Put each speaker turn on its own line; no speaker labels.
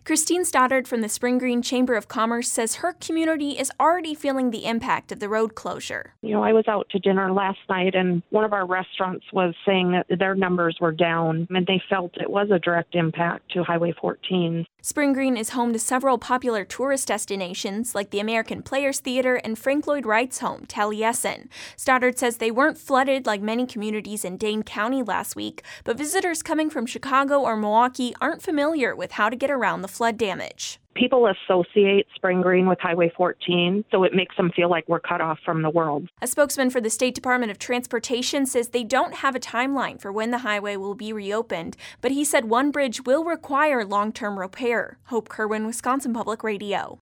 Christine Stoddard from the Spring Green Chamber of Commerce says her community is already feeling the impact of the road closure.
I was out to dinner last night, and one of our restaurants was saying that their numbers were down, and they felt it was a direct impact to Highway 14.
Spring Green is home to several popular tourist destinations like the American Players Theater and Frank Lloyd Wright's home, Taliesin. Stoddard says they weren't flooded like many communities in Dane County last week, but visitors coming from Chicago or Milwaukee aren't familiar with how to get around the flood damage.
People associate Spring Green with Highway 14, so it makes them feel like we're cut off from the world.
A spokesman for the State Department of Transportation says they don't have a timeline for when the highway will be reopened, but he said one bridge will require long-term repair. Hope Kerwin, Wisconsin Public Radio.